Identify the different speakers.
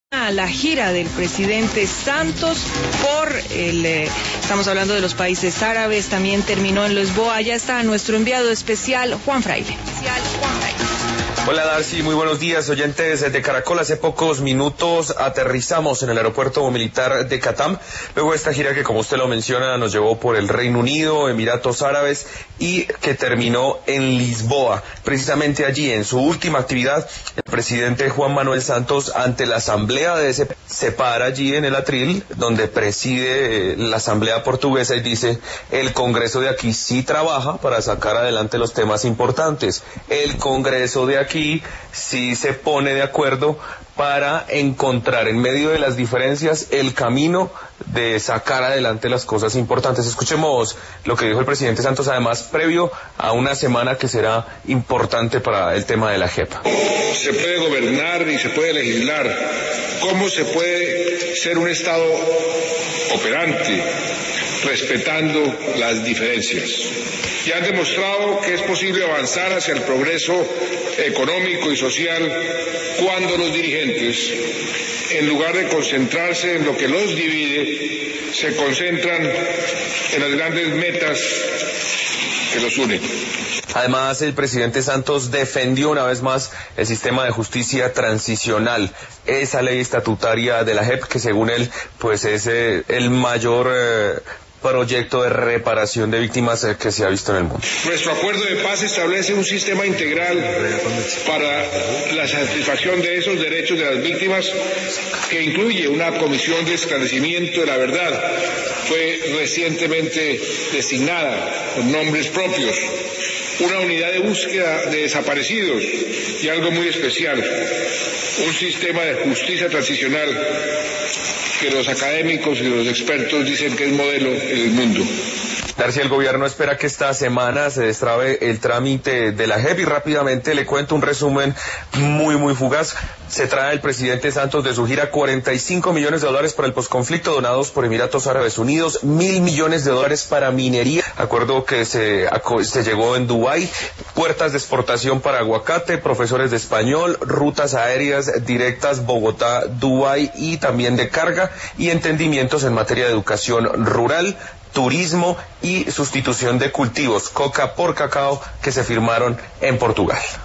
Speaker 1: A la gira del presidente Santos estamos hablando de los países árabes, también terminó en Lisboa. Ya está nuestro enviado especial, Juan Fraile.
Speaker 2: Hola Darcy, muy buenos días, oyentes de Caracol. Hace pocos minutos aterrizamos en el aeropuerto militar de Catam, luego de esta gira que, como usted lo menciona, nos llevó por el Reino Unido, Emiratos Árabes y que terminó en Lisboa. Precisamente allí, en su última actividad, el presidente Juan Manuel Santos, ante la asamblea de ese, se para allí en el atril donde preside la asamblea portuguesa y dice: el Congreso de aquí sí trabaja para sacar adelante los temas importantes. El Congreso de aquí sí se pone de acuerdo para encontrar en medio de las diferencias el camino de sacar adelante las cosas importantes. Escuchemos lo que dijo el presidente Santos, además previo a una semana que será importante para el tema de la JEP.
Speaker 3: Se puede gobernar y se puede legislar. ¿Cómo se puede ser un Estado operante, respetando las diferencias? Y han demostrado que es posible avanzar hacia el progreso económico y social cuando los dirigentes, en lugar de concentrarse en lo que los divide, se concentran en las grandes metas que los unen.
Speaker 2: Además, el presidente Santos defendió una vez más el sistema de justicia transicional, esa ley estatutaria de la JEP que, según él, pues es el mayor proyecto de reparación de víctimas que se ha visto en el mundo.
Speaker 3: Nuestro acuerdo de paz establece un sistema integral para la satisfacción de esos derechos de las víctimas, que incluye una comisión de esclarecimiento de la verdad. Fue recientemente designada con nombres propios, una unidad de búsqueda de desaparecidos y algo muy especial, un sistema de justicia transicional que los académicos y los expertos dicen que es modelo en el mundo.
Speaker 2: Darcy, el gobierno espera que esta semana se destrabe el trámite de la JEP y rápidamente le cuento un resumen muy fugaz. Se trae el presidente Santos de su gira $45 millones para el posconflicto donados por Emiratos Árabes Unidos, $1.000 millones para minería, acuerdo que se llegó en Dubái, puertas de exportación para aguacate, profesores de español, rutas aéreas directas Bogotá-Dubái y también de carga, y entendimientos en materia de educación rural, turismo y sustitución de cultivos, coca por cacao, que se firmaron en Portugal.